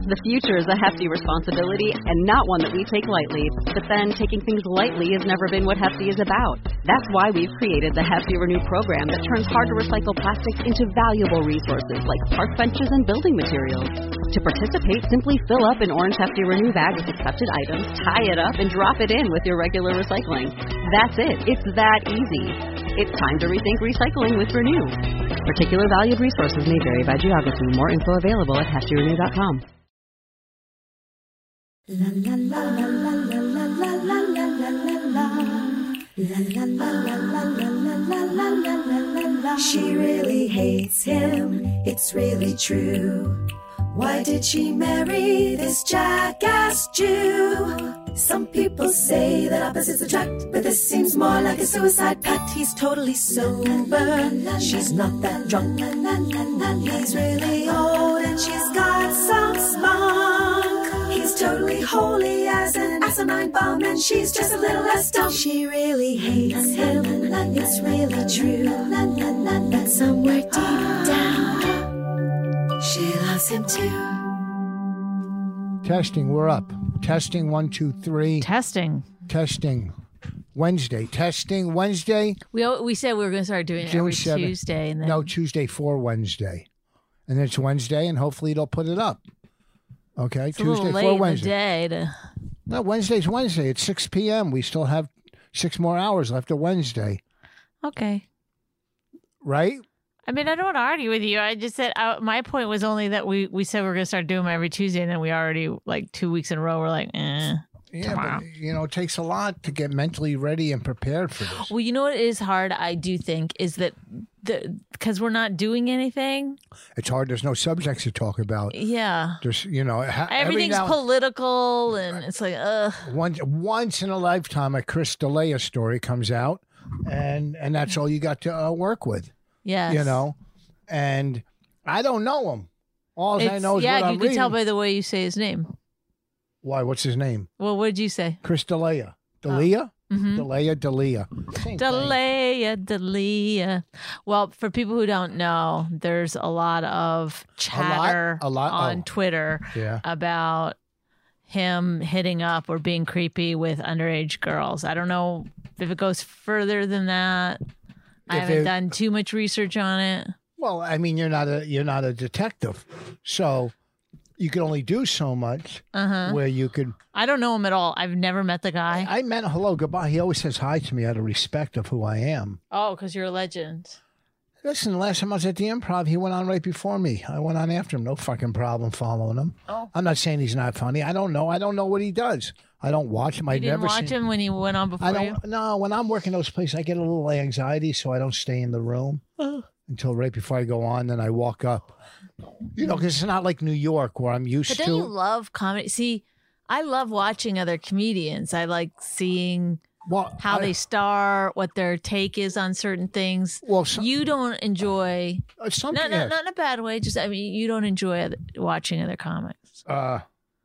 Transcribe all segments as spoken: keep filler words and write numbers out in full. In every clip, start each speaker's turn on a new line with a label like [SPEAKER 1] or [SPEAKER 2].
[SPEAKER 1] The future is a hefty responsibility and not one that we take lightly. But then taking things lightly has never been what Hefty is about. That's why we've created the Hefty Renew program that turns hard-to-recycle plastics into valuable resources like park benches and building materials. To participate, simply fill up an orange Hefty Renew bag with accepted items, tie it up, and drop it in with your regular recycling. That's it. It's that easy. It's time to rethink recycling with Renew. Particular valued resources may vary by geography. More info available at hefty renew dot com.
[SPEAKER 2] La la la la la la la la la la la la. La la la la la la la la la la la. She really hates him, it's really true. Why did she marry this jackass Jew? Some people say that opposites attract, but this seems more like a suicide pact. He's totally sober, she's not that drunk. He's really old and she's got some spunk. He's totally holy as an asinine bomb, and she's just a little less dumb. She really hates him, it's really true. But somewhere deep down, she loves him too.
[SPEAKER 3] Testing, we're up. Testing, one, two, three.
[SPEAKER 4] Testing.
[SPEAKER 3] Testing. Wednesday. Testing, Wednesday.
[SPEAKER 4] We we said we were going to start doing it
[SPEAKER 3] June
[SPEAKER 4] every
[SPEAKER 3] seventh.
[SPEAKER 4] Tuesday. And then...
[SPEAKER 3] No, Tuesday for Wednesday. And then it's Wednesday, and hopefully they'll put it up. Okay,
[SPEAKER 4] it's
[SPEAKER 3] Tuesday
[SPEAKER 4] a little late
[SPEAKER 3] for
[SPEAKER 4] in
[SPEAKER 3] Wednesday.
[SPEAKER 4] the day to...
[SPEAKER 3] No, Wednesday's Wednesday. It's six p.m. We still have six more hours left of Wednesday.
[SPEAKER 4] Okay.
[SPEAKER 3] Right?
[SPEAKER 4] I mean, I don't want to argue with you. I just said uh, my point was only that we, we said we are going to start doing them every Tuesday, and then we already, like, two weeks in a row, we're like, eh.
[SPEAKER 3] Yeah,
[SPEAKER 4] tomorrow.
[SPEAKER 3] but, you know, it takes a lot to get mentally ready and prepared for this.
[SPEAKER 4] Well, you know what is hard, I do think, is that the because we're not doing anything.
[SPEAKER 3] It's hard. There's no subjects to talk about.
[SPEAKER 4] Yeah.
[SPEAKER 3] There's, you know, ha-
[SPEAKER 4] everything's
[SPEAKER 3] every now,
[SPEAKER 4] political, and it's like, ugh.
[SPEAKER 3] Once, once in a lifetime, a Chris D'Elia story comes out, and and that's all you got to uh, work with.
[SPEAKER 4] Yes.
[SPEAKER 3] You know, and I don't know him. All I know is
[SPEAKER 4] yeah,
[SPEAKER 3] what
[SPEAKER 4] you
[SPEAKER 3] I'm
[SPEAKER 4] can
[SPEAKER 3] reading.
[SPEAKER 4] tell by the way you say his name.
[SPEAKER 3] Why? What's his name?
[SPEAKER 4] Well, what did you say?
[SPEAKER 3] Chris D'Elia. D'Elia?
[SPEAKER 4] Oh. Mm-hmm.
[SPEAKER 3] D'Elia, D'Elia.
[SPEAKER 4] D'Elia, D'Elia. Well, for people who don't know, there's a lot of chatter
[SPEAKER 3] a lot, a lot
[SPEAKER 4] on
[SPEAKER 3] oh.
[SPEAKER 4] Twitter
[SPEAKER 3] yeah.
[SPEAKER 4] about him hitting up or being creepy with underage girls. I don't know if it goes further than that. I
[SPEAKER 3] If
[SPEAKER 4] haven't
[SPEAKER 3] it-
[SPEAKER 4] done too much research on it.
[SPEAKER 3] Well, I mean, you're not a you're not a detective, so you can only do so much.
[SPEAKER 4] Uh-huh.
[SPEAKER 3] Where you could.
[SPEAKER 4] I don't know him at all. I've never met the guy.
[SPEAKER 3] I, I met hello, goodbye. He always says hi to me out of respect of who I am.
[SPEAKER 4] Oh, because you're a legend.
[SPEAKER 3] Listen, the last time I was at the Improv, he went on right before me. I went on after him. No fucking problem following him.
[SPEAKER 4] Oh.
[SPEAKER 3] I'm not saying he's not funny. I don't know. I don't know what he does. I don't watch him.
[SPEAKER 4] You
[SPEAKER 3] I've
[SPEAKER 4] didn't
[SPEAKER 3] never
[SPEAKER 4] watch
[SPEAKER 3] seen
[SPEAKER 4] him when he went on before
[SPEAKER 3] I don't.
[SPEAKER 4] you?
[SPEAKER 3] No, when I'm working those places, I get a little anxiety, so I don't stay in the room until right before I go on. Then I walk up. You know, because it's not like New York where I'm used
[SPEAKER 4] But
[SPEAKER 3] to.
[SPEAKER 4] don't you love comedy? See, I love watching other comedians. I like seeing
[SPEAKER 3] well,
[SPEAKER 4] how
[SPEAKER 3] I,
[SPEAKER 4] they star, what their take is on certain things.
[SPEAKER 3] Well, some,
[SPEAKER 4] you don't enjoy.
[SPEAKER 3] uh, some,
[SPEAKER 4] No, no,
[SPEAKER 3] yeah.
[SPEAKER 4] not in a bad way. Just I mean, you don't enjoy other, watching other comics.
[SPEAKER 3] Uh,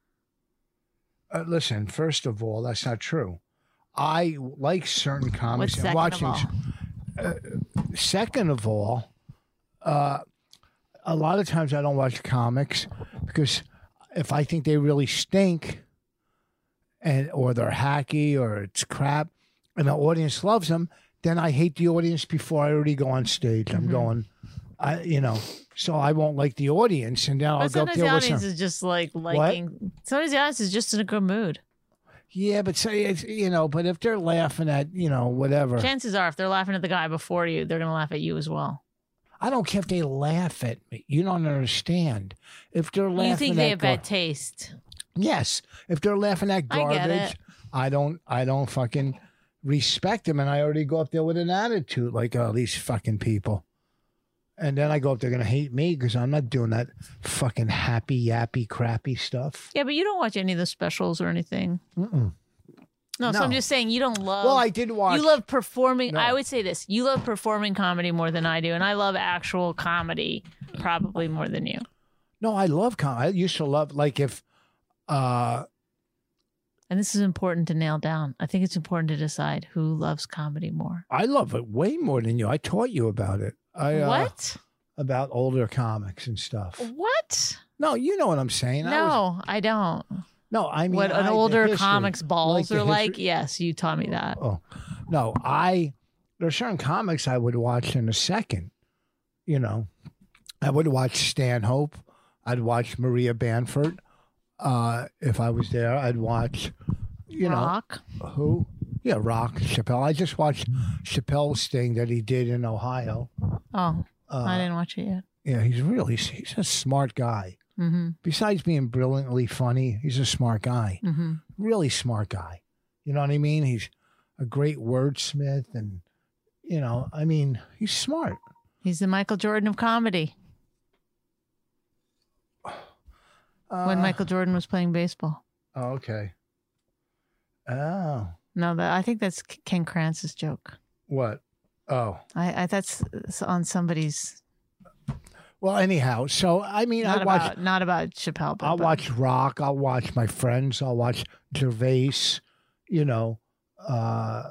[SPEAKER 3] uh, listen, first of all, that's not true. I like certain comics.
[SPEAKER 4] What's
[SPEAKER 3] and
[SPEAKER 4] second
[SPEAKER 3] watching.
[SPEAKER 4] of all?
[SPEAKER 3] Uh, second of all, uh, a lot of times I don't watch comics because if I think they really stink, and or they're hacky or it's crap, and the audience loves them, then I hate the audience before I already go on stage. Mm-hmm. I'm going, I you know, so I won't like the audience, and then I'll
[SPEAKER 4] But
[SPEAKER 3] go up
[SPEAKER 4] sometimes
[SPEAKER 3] there
[SPEAKER 4] the
[SPEAKER 3] with
[SPEAKER 4] audience
[SPEAKER 3] some.
[SPEAKER 4] is just like liking. Sometimes the audience is just in a good mood.
[SPEAKER 3] Yeah, but say it's you know, but if they're laughing at you know whatever,
[SPEAKER 4] Chances are, if they're laughing at the guy before you, they're going to laugh at you as well.
[SPEAKER 3] I don't care if they laugh at me. You don't understand. If they're laughing,
[SPEAKER 4] You think they
[SPEAKER 3] at
[SPEAKER 4] have
[SPEAKER 3] gar-
[SPEAKER 4] bad taste?
[SPEAKER 3] Yes, if they're laughing at
[SPEAKER 4] I
[SPEAKER 3] garbage,
[SPEAKER 4] get it.
[SPEAKER 3] I don't. I don't fucking respect them, and I already go up there with an attitude like, oh, these fucking people. And then I go up, they're going to hate me because I'm not doing that fucking happy, yappy, crappy stuff.
[SPEAKER 4] Yeah, but you don't watch any of the specials or anything.
[SPEAKER 3] Mm-mm.
[SPEAKER 4] No, so
[SPEAKER 3] No.
[SPEAKER 4] I'm just saying you don't love.
[SPEAKER 3] Well, I did watch.
[SPEAKER 4] You love performing.
[SPEAKER 3] No.
[SPEAKER 4] I would say this: you love performing comedy more than I do, and I love actual comedy probably more than you.
[SPEAKER 3] No, I love comedy. I used to love, like, if. uh
[SPEAKER 4] And this is important to nail down. I think it's important to decide who loves comedy more.
[SPEAKER 3] I love it way more than you. I taught you about it. I, uh,
[SPEAKER 4] What?
[SPEAKER 3] About older comics and stuff.
[SPEAKER 4] What?
[SPEAKER 3] No, you know what I'm saying. I was-
[SPEAKER 4] No, I don't.
[SPEAKER 3] no, I mean
[SPEAKER 4] What an
[SPEAKER 3] I- the
[SPEAKER 4] older
[SPEAKER 3] history.
[SPEAKER 4] comics balls
[SPEAKER 3] the
[SPEAKER 4] are like.
[SPEAKER 3] history-
[SPEAKER 4] Yes, you taught me that.
[SPEAKER 3] Oh, no, I there are certain comics I would watch in a second. You know, I would watch Stanhope. I'd watch Maria Bamford. Uh, if I was there, I'd watch. You
[SPEAKER 4] Rock.
[SPEAKER 3] know who? Yeah, Rock Chappelle. I just watched Chappelle's thing that he did in Ohio.
[SPEAKER 4] Oh,
[SPEAKER 3] Uh,
[SPEAKER 4] I didn't watch it yet.
[SPEAKER 3] Yeah, he's really he's a smart guy.
[SPEAKER 4] Mm-hmm.
[SPEAKER 3] Besides being brilliantly funny, he's a smart guy.
[SPEAKER 4] Mm-hmm.
[SPEAKER 3] Really smart guy. You know what I mean? He's a great wordsmith, and you know, I mean, he's smart.
[SPEAKER 4] He's the Michael Jordan of comedy.
[SPEAKER 3] Uh,
[SPEAKER 4] When Michael Jordan was playing baseball.
[SPEAKER 3] Oh, okay. Oh,
[SPEAKER 4] No, that I think that's Ken Kranz's joke.
[SPEAKER 3] what? Oh,
[SPEAKER 4] I, I that's on somebody's.
[SPEAKER 3] well. Anyhow, so I mean,
[SPEAKER 4] Not
[SPEAKER 3] I watch.
[SPEAKER 4] about not about Chappelle. But
[SPEAKER 3] I'll
[SPEAKER 4] about-
[SPEAKER 3] watch Rock. I'll watch my friends. I'll watch Gervais. You know, uh,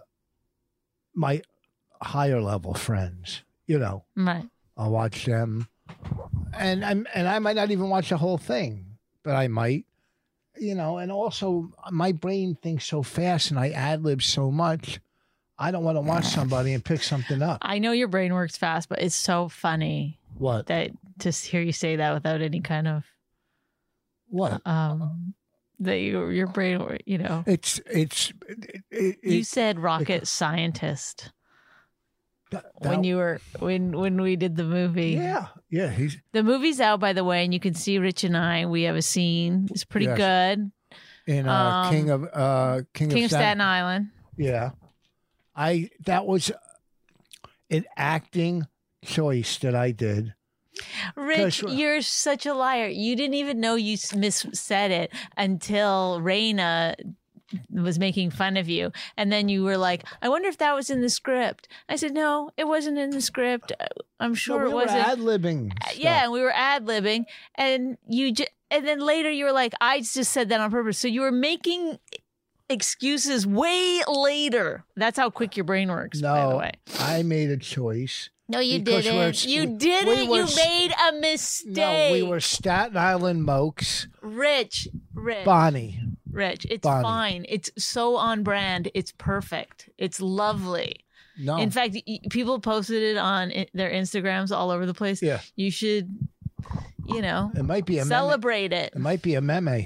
[SPEAKER 3] my higher level friends. You know,
[SPEAKER 4] Right.
[SPEAKER 3] I'll watch them, and I'm and I might not even watch the whole thing, but I might. You know, and also my brain thinks so fast, and I ad lib so much. I don't want to watch somebody and pick something up.
[SPEAKER 4] I know your brain works fast, but it's so funny
[SPEAKER 3] What?
[SPEAKER 4] that to hear you say that without any kind of
[SPEAKER 3] What?
[SPEAKER 4] um that your your brain, you know.
[SPEAKER 3] It's it's. It, it,
[SPEAKER 4] You
[SPEAKER 3] it-
[SPEAKER 4] said rocket scientist
[SPEAKER 3] that-
[SPEAKER 4] when
[SPEAKER 3] that-
[SPEAKER 4] you were when when we did the movie.
[SPEAKER 3] Yeah, yeah. He's
[SPEAKER 4] The movie's out, by the way, and you can see Rich and I. We have a scene. It's pretty
[SPEAKER 3] Yes.
[SPEAKER 4] good.
[SPEAKER 3] in uh,
[SPEAKER 4] Um,
[SPEAKER 3] King of uh, King,
[SPEAKER 4] King
[SPEAKER 3] of
[SPEAKER 4] of Staten Island.
[SPEAKER 3] Yeah, I that was an acting choice that I did.
[SPEAKER 4] Rich,
[SPEAKER 3] 'Cause-
[SPEAKER 4] you're such a liar. You didn't even know you mis said it until Raina was making fun of you. And then you were like, I wonder if that was in the script. I said, no, it wasn't in the script. I'm sure
[SPEAKER 3] no, we
[SPEAKER 4] it
[SPEAKER 3] were
[SPEAKER 4] wasn't.
[SPEAKER 3] ad libbing.
[SPEAKER 4] Yeah, and we were ad libbing. And you just, and then later you were like, I just said that on purpose. So you were making excuses way later. That's how quick your brain works, by the
[SPEAKER 3] No,
[SPEAKER 4] way.
[SPEAKER 3] I made a choice.
[SPEAKER 4] No, you
[SPEAKER 3] Because we're-
[SPEAKER 4] didn't. You
[SPEAKER 3] we-
[SPEAKER 4] didn't.
[SPEAKER 3] we were
[SPEAKER 4] you
[SPEAKER 3] s-
[SPEAKER 4] made a mistake.
[SPEAKER 3] No, we were Staten Island Mokes.
[SPEAKER 4] Rich, Rich,
[SPEAKER 3] Bonnie.
[SPEAKER 4] Rich. It's
[SPEAKER 3] Bonnie.
[SPEAKER 4] fine. It's so on brand. It's perfect. It's lovely.
[SPEAKER 3] No.
[SPEAKER 4] In fact, y- people posted it on i- their Instagrams all over the place.
[SPEAKER 3] Yeah.
[SPEAKER 4] You should, you know,
[SPEAKER 3] it might be a meme.
[SPEAKER 4] celebrate it.
[SPEAKER 3] It might be a meme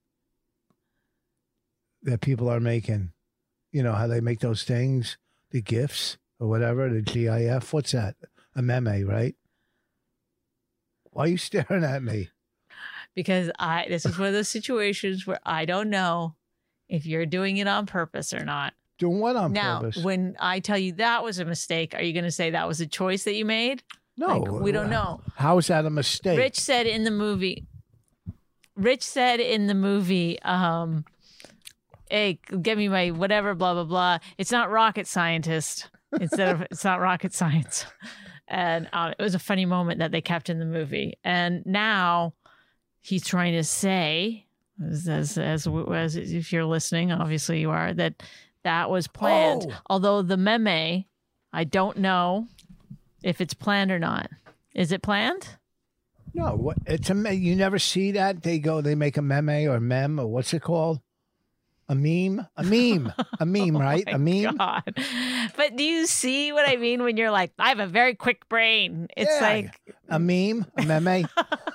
[SPEAKER 3] that people are making. You know how they make those things, the GIFs or whatever, the GIF. What's that? A meme, right? Why are you staring at me?
[SPEAKER 4] Because I, this is one of those situations where I don't know if you're doing it on purpose or not.
[SPEAKER 3] Doing what on
[SPEAKER 4] Now,
[SPEAKER 3] purpose?
[SPEAKER 4] when I tell you that was a mistake, are you going to say that was a choice that you made?
[SPEAKER 3] no,
[SPEAKER 4] like, we don't know.
[SPEAKER 3] How is that a mistake?
[SPEAKER 4] Rich said in the movie, Rich said in the movie, um, hey, get me my whatever, blah, blah, blah. It's not rocket scientist instead of it's not rocket science. And uh, it was a funny moment that they kept in the movie. And now he's trying to say, as, as, as, as if you're listening, obviously you are, that that was planned.
[SPEAKER 3] Oh.
[SPEAKER 4] Although the meme, I don't know if it's planned or not. Is it planned?
[SPEAKER 3] No, what, it's a me- you never see that. They go, they make a meme or mem or what's it called? A meme, a meme, a meme, right?
[SPEAKER 4] Oh
[SPEAKER 3] a
[SPEAKER 4] my
[SPEAKER 3] meme.
[SPEAKER 4] God. But do you see what I mean when you're like, I have a very quick brain? It's
[SPEAKER 3] Yeah,
[SPEAKER 4] like,
[SPEAKER 3] a meme, a meme.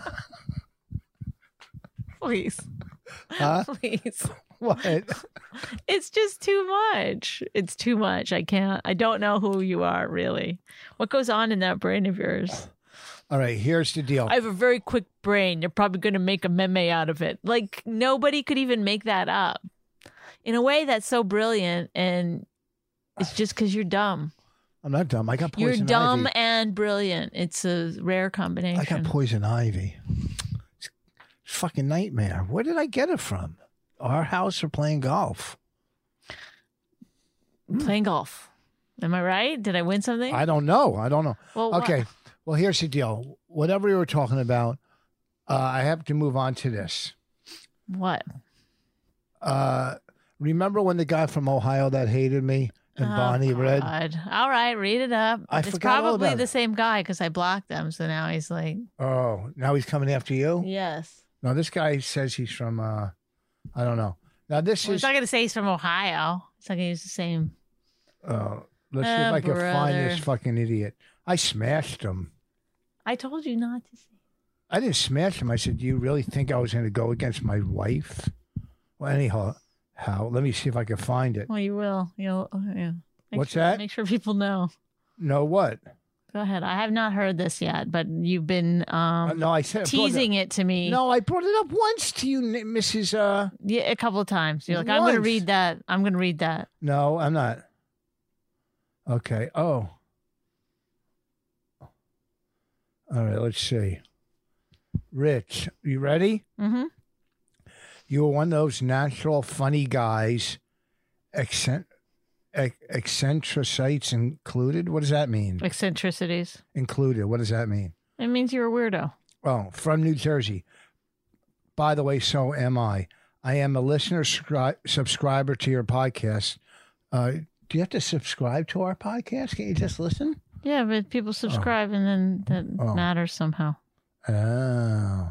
[SPEAKER 4] please,
[SPEAKER 3] Huh?
[SPEAKER 4] please.
[SPEAKER 3] What?
[SPEAKER 4] It's just too much. It's too much. I can't, I don't know who you are really. What goes on in that brain of yours?
[SPEAKER 3] All right, here's the deal.
[SPEAKER 4] I have a very quick brain. You're probably going to make a meme out of it. Like nobody could even make that up. In a way that's so brilliant, and it's just because you're dumb.
[SPEAKER 3] I'm not dumb. I got
[SPEAKER 4] You're
[SPEAKER 3] poison
[SPEAKER 4] dumb
[SPEAKER 3] ivy.
[SPEAKER 4] and brilliant. It's a rare combination.
[SPEAKER 3] I got poison ivy. It's a fucking nightmare. Where did I get it from? Our house or playing golf?
[SPEAKER 4] Playing golf. Am I right? Did I win something?
[SPEAKER 3] I don't know. I don't know.
[SPEAKER 4] well, what-
[SPEAKER 3] Okay. Well, here's the deal. Whatever you were talking about, uh, I have to move on to this.
[SPEAKER 4] What?
[SPEAKER 3] Uh, remember when the guy from Ohio that hated me and
[SPEAKER 4] Oh,
[SPEAKER 3] Bonnie read.
[SPEAKER 4] God. All right, read it up.
[SPEAKER 3] I
[SPEAKER 4] it's
[SPEAKER 3] forgot all
[SPEAKER 4] probably
[SPEAKER 3] about
[SPEAKER 4] the
[SPEAKER 3] it.
[SPEAKER 4] same guy because I blocked them. So now he's like,
[SPEAKER 3] Oh, now he's coming after you?
[SPEAKER 4] yes.
[SPEAKER 3] No, this guy says he's from, uh, I don't know. Now, this
[SPEAKER 4] Well,
[SPEAKER 3] is,
[SPEAKER 4] he's not going to say he's from Ohio. It's not going to use the same.
[SPEAKER 3] uh, let's see if
[SPEAKER 4] Oh,
[SPEAKER 3] I can find this
[SPEAKER 4] brother.
[SPEAKER 3] fucking idiot. I smashed him.
[SPEAKER 4] I told you not to say.
[SPEAKER 3] I didn't smash him. I said, do you really think I was going to go against my wife? Well, anyhow, how? Let me see if I can find it.
[SPEAKER 4] Well, you will. You'll. oh, yeah. Make
[SPEAKER 3] What's
[SPEAKER 4] sure,
[SPEAKER 3] that?
[SPEAKER 4] Make sure people know.
[SPEAKER 3] No, what?
[SPEAKER 4] Go ahead. I have not heard this yet, but you've been um,
[SPEAKER 3] Uh, no, I said
[SPEAKER 4] teasing it to me.
[SPEAKER 3] No, I brought it up once to you, Ni- Missus Uh,
[SPEAKER 4] Yeah, a couple of times. You're like, I'm going to
[SPEAKER 3] Once.
[SPEAKER 4] read that. I'm going to read that.
[SPEAKER 3] no, I'm not. Okay. Oh. All right. Let's see. Rich, you ready?
[SPEAKER 4] Mm-hmm.
[SPEAKER 3] You were one of those natural funny guys, accent, ec- eccentricites included. What does that mean?
[SPEAKER 4] Eccentricities.
[SPEAKER 3] Included. What does that mean?
[SPEAKER 4] It means you're a weirdo.
[SPEAKER 3] Oh, from New Jersey. By the way, so am I. I am a listener scri- subscriber to your podcast. Uh, do you have to subscribe to our podcast? Can you just listen?
[SPEAKER 4] Yeah, but people subscribe and then that
[SPEAKER 3] Oh.
[SPEAKER 4] matters somehow.
[SPEAKER 3] Oh.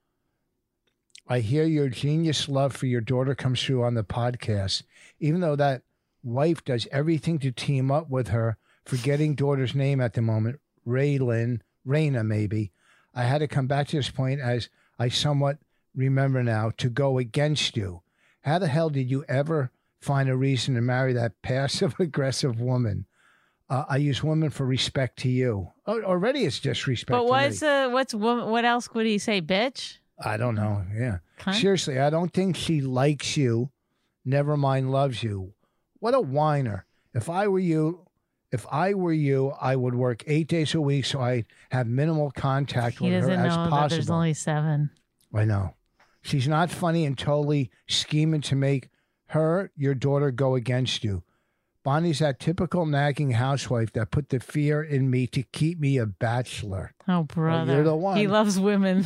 [SPEAKER 3] I hear your genius love for your daughter comes through on the podcast. Even though that wife does everything to team up with her, forgetting daughter's name at the moment, Raylin, Raina maybe. I had to come back to this point as I somewhat remember now to go against you. How the hell did you ever find a reason to marry that passive aggressive woman? Uh, I use women for respect to you. Oh, already it's disrespect.
[SPEAKER 4] But
[SPEAKER 3] to
[SPEAKER 4] what's
[SPEAKER 3] me.
[SPEAKER 4] uh, what's wo- what else would he say, bitch?
[SPEAKER 3] I don't know. Yeah.
[SPEAKER 4] Huh?
[SPEAKER 3] Seriously, I don't think she likes you. Never mind loves you. What a whiner. If I were you, if I were you, I would work eight days a week so I have minimal contact
[SPEAKER 4] He
[SPEAKER 3] with her
[SPEAKER 4] doesn't
[SPEAKER 3] as
[SPEAKER 4] know that
[SPEAKER 3] possible.
[SPEAKER 4] there's only seven.
[SPEAKER 3] I know. She's not funny and totally scheming to make her, your daughter, go against you. Bonnie's that typical nagging housewife that put the fear in me to keep me a bachelor.
[SPEAKER 4] Oh, brother.
[SPEAKER 3] you're the one.
[SPEAKER 4] He loves women.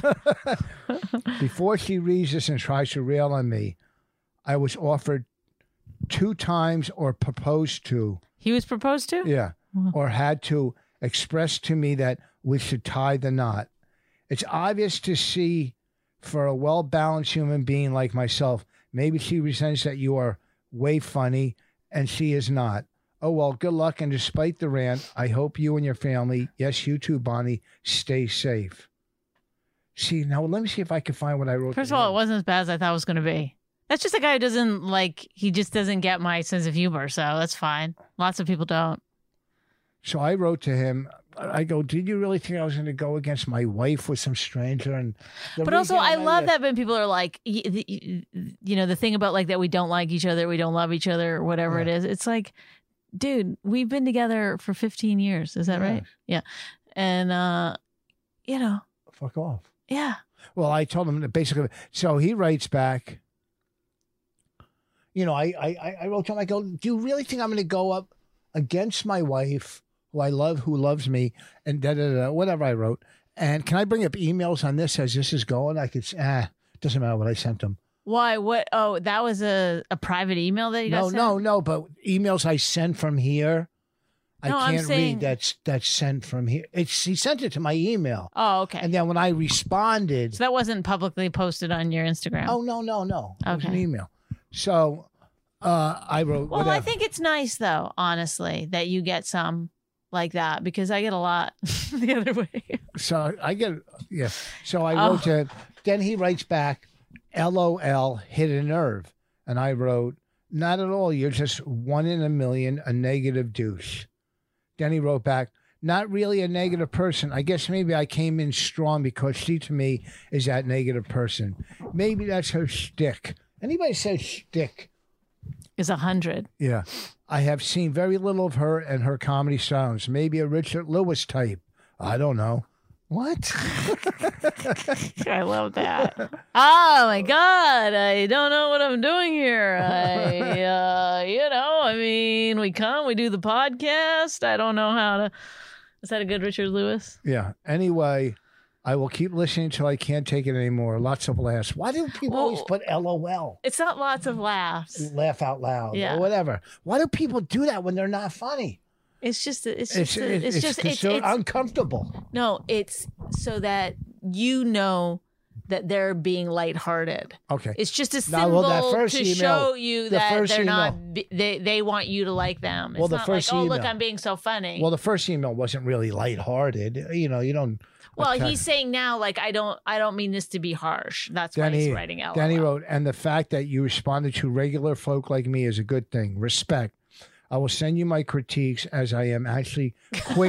[SPEAKER 3] Before she reads this and tries to rail on me, I was offered two times or proposed to,
[SPEAKER 4] He was proposed to?
[SPEAKER 3] yeah, or had to express to me that we should tie the knot. It's obvious to see for a well-balanced human being like myself, maybe she resents that you are way funny and she is not. Oh, well, good luck. And despite the rant, I hope you and your family, yes, you too, Bonnie, stay safe. See, now let me see if I can find what I wrote.
[SPEAKER 4] First
[SPEAKER 3] to
[SPEAKER 4] of all, it
[SPEAKER 3] him.
[SPEAKER 4] wasn't as bad as I thought it was going to be. That's just a guy who doesn't like, he just doesn't get my sense of humor. So that's fine. Lots of people don't.
[SPEAKER 3] So I wrote to him. I go, did you really think I was going to go against my wife with some stranger? And the
[SPEAKER 4] But also,
[SPEAKER 3] reason
[SPEAKER 4] I
[SPEAKER 3] went
[SPEAKER 4] love
[SPEAKER 3] with-
[SPEAKER 4] that when people are like, y- y- you know, the thing about like that we don't like each other, we don't love each other, or whatever it
[SPEAKER 3] Yeah.
[SPEAKER 4] is. It's like, dude, we've been together for fifteen years. Is that right? Yeah. And, uh, you know,
[SPEAKER 3] Fuck off.
[SPEAKER 4] yeah.
[SPEAKER 3] Well, I told him that basically. So he writes back. You know, I I I wrote to him. I go, do you really think I'm going to go up against my wife, who I love, who loves me, and da da da, whatever I wrote? And can I bring up emails on this as this is going? I could. s- Ah, doesn't matter what I sent him.
[SPEAKER 4] Why? What? Oh, that was a, a private email that you got
[SPEAKER 3] No,
[SPEAKER 4] sent?
[SPEAKER 3] no, no. But emails I sent from here, I
[SPEAKER 4] No, I'm
[SPEAKER 3] can't
[SPEAKER 4] saying-
[SPEAKER 3] read. That's that's sent from here. It's he sent it to my email,
[SPEAKER 4] Oh, okay.
[SPEAKER 3] and then when I responded,
[SPEAKER 4] So that wasn't publicly posted on your Instagram.
[SPEAKER 3] oh no, no, no, it was an
[SPEAKER 4] Okay.
[SPEAKER 3] email. So uh, I wrote.
[SPEAKER 4] well, I
[SPEAKER 3] whatever.
[SPEAKER 4] think it's nice though, honestly, that you get some like that because I get a lot the other way.
[SPEAKER 3] So I get, yeah. So I
[SPEAKER 4] Oh.
[SPEAKER 3] wrote to him. Then he writes back, L O L, hit a nerve. And I wrote, not at all. You're just one in a million, a negative douche. Then he wrote back, not really a negative person. I guess maybe I came in strong because she to me is that negative person. Maybe that's her shtick. Anybody says shtick?
[SPEAKER 4] Is a hundred.
[SPEAKER 3] Yeah. I have seen very little of her and her comedy sounds. Maybe a Richard Lewis type. I don't know. What?
[SPEAKER 4] I love that. Oh my God. I don't know what I'm doing here. I, uh, you know, I mean, we come, we do the podcast. I don't know how to. Is that a good Richard Lewis?
[SPEAKER 3] Yeah. Anyway, I will keep listening until I can't take it anymore. Lots of laughs. Why do people
[SPEAKER 4] Well,
[SPEAKER 3] always put L O L?
[SPEAKER 4] It's not lots of laughs.
[SPEAKER 3] Laugh out loud
[SPEAKER 4] Yeah.
[SPEAKER 3] or whatever. Why do people do that when they're not funny?
[SPEAKER 4] It's just, it's
[SPEAKER 3] It's
[SPEAKER 4] just, it's,
[SPEAKER 3] it's,
[SPEAKER 4] just,
[SPEAKER 3] it's,
[SPEAKER 4] it's,
[SPEAKER 3] so
[SPEAKER 4] it's
[SPEAKER 3] uncomfortable.
[SPEAKER 4] no, it's so that you know that they're being lighthearted.
[SPEAKER 3] Okay.
[SPEAKER 4] It's just a
[SPEAKER 3] Now,
[SPEAKER 4] symbol
[SPEAKER 3] well, that first
[SPEAKER 4] to
[SPEAKER 3] email-
[SPEAKER 4] show you
[SPEAKER 3] the
[SPEAKER 4] that
[SPEAKER 3] first
[SPEAKER 4] they're
[SPEAKER 3] email-
[SPEAKER 4] not. b- They they want you to like them. It's
[SPEAKER 3] Well, the
[SPEAKER 4] not
[SPEAKER 3] first
[SPEAKER 4] like, oh look,
[SPEAKER 3] email-
[SPEAKER 4] I'm being so funny.
[SPEAKER 3] Well, the first email wasn't really lighthearted. You know, you don't.
[SPEAKER 4] Well,
[SPEAKER 3] okay.
[SPEAKER 4] he's saying now, like I don't, I don't mean this to be harsh. That's
[SPEAKER 3] Then
[SPEAKER 4] why he's
[SPEAKER 3] he,
[SPEAKER 4] writing L O L.
[SPEAKER 3] then he wrote, and the fact that you responded to regular folk like me is a good thing. Respect. I will send you my critiques as I am actually quick.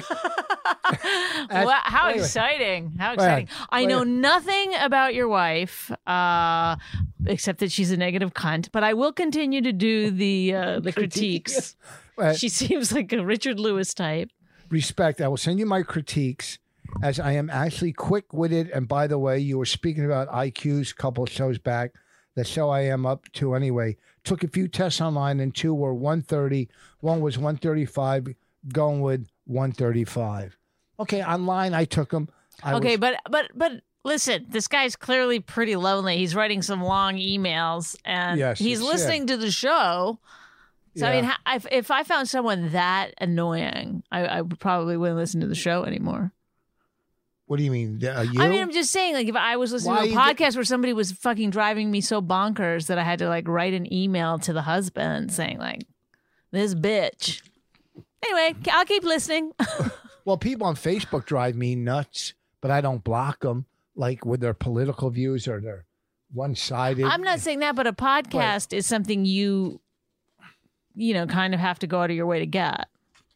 [SPEAKER 3] As-
[SPEAKER 4] Wow, how
[SPEAKER 3] wait, wait.
[SPEAKER 4] exciting! How
[SPEAKER 3] Wait,
[SPEAKER 4] exciting! I
[SPEAKER 3] wait.
[SPEAKER 4] know nothing about your wife, uh, except that she's a negative cunt. But I will continue to do the uh, the critiques.
[SPEAKER 3] Uh,
[SPEAKER 4] She seems like a Richard Lewis type.
[SPEAKER 3] respect. I will send you my critiques as I am actually quick witted. And by the way, you were speaking about I Qs a couple of shows back. The show I am up to anyway. Took a few tests online and two were one thirty. One was one thirty-five, going with one thirty-five. Okay, online I took them. I
[SPEAKER 4] Okay,
[SPEAKER 3] was-
[SPEAKER 4] but but but listen, this guy's clearly pretty lonely. He's writing some long emails, and
[SPEAKER 3] Yes,
[SPEAKER 4] he's
[SPEAKER 3] it's
[SPEAKER 4] listening to the show. So I
[SPEAKER 3] Yeah.
[SPEAKER 4] mean, ha- if, if I found someone that annoying, I, I probably wouldn't listen to the show anymore.
[SPEAKER 3] What do you mean? Uh, you?
[SPEAKER 4] I mean, I'm just saying, like, if I was listening
[SPEAKER 3] Why
[SPEAKER 4] to a
[SPEAKER 3] you
[SPEAKER 4] podcast where somebody was fucking driving me so bonkers that I had to like write an email to the husband saying like, "This bitch." Anyway, I'll keep listening.
[SPEAKER 3] Well, people on Facebook drive me nuts, but I don't block them, like with their political views or their one-sided.
[SPEAKER 4] I'm not saying that, but a podcast is something you, you know, kind of have to go out of your way to get.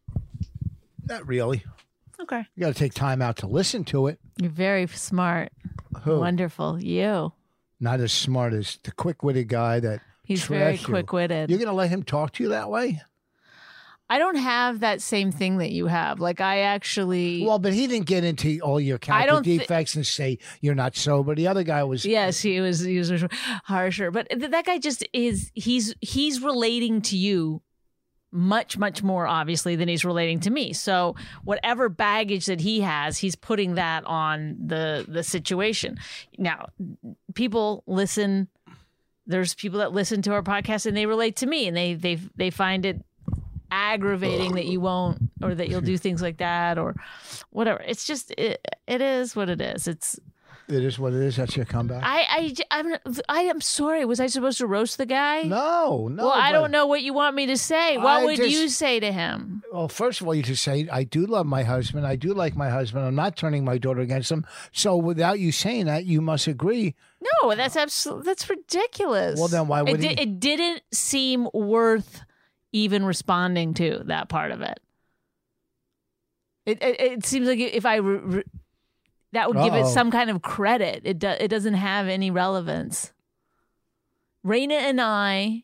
[SPEAKER 3] Not really.
[SPEAKER 4] Okay.
[SPEAKER 3] You got to take time out to listen to it.
[SPEAKER 4] You're very smart.
[SPEAKER 3] Who?
[SPEAKER 4] Wonderful. You.
[SPEAKER 3] Not as smart as the quick-witted guy that
[SPEAKER 4] He's very
[SPEAKER 3] trashed you.
[SPEAKER 4] quick-witted.
[SPEAKER 3] You're going to let him talk to you that way?
[SPEAKER 4] I don't have that same thing that you have. Like I actually.
[SPEAKER 3] Well, but he didn't get into all your
[SPEAKER 4] I
[SPEAKER 3] character
[SPEAKER 4] don't thi-
[SPEAKER 3] defects and say you're not sober. The other guy was.
[SPEAKER 4] Yes, he was. He was harsher, but th- that guy just is. He's he's relating to you much much more obviously than he's relating to me. So whatever baggage that he has, he's putting that on the the situation. Now, people listen. There's people that listen to our podcast and they relate to me, and they they they find it aggravating that you won't, or that you'll do things like that, or whatever. It's just it, it is what it is. It's.
[SPEAKER 3] It is what it is. That's your comeback.
[SPEAKER 4] I, I, I'm, I am sorry. Was I supposed to roast the guy?
[SPEAKER 3] no, no.
[SPEAKER 4] Well, I
[SPEAKER 3] but-
[SPEAKER 4] don't know what you want me to say. What
[SPEAKER 3] I
[SPEAKER 4] would
[SPEAKER 3] just-
[SPEAKER 4] you say to him?
[SPEAKER 3] Well, first of all, you just say, I do love my husband. I do like my husband. I'm not turning my daughter against him. So without you saying that, you must agree.
[SPEAKER 4] No, that's absolutely that's ridiculous.
[SPEAKER 3] Well, then why would
[SPEAKER 4] it,
[SPEAKER 3] he-
[SPEAKER 4] di- it didn't seem worth even responding to that part of it. It it, it seems like if I re- re- that would give it
[SPEAKER 3] Uh-oh.
[SPEAKER 4] some kind of credit. It do, it doesn't have any relevance. Raina and I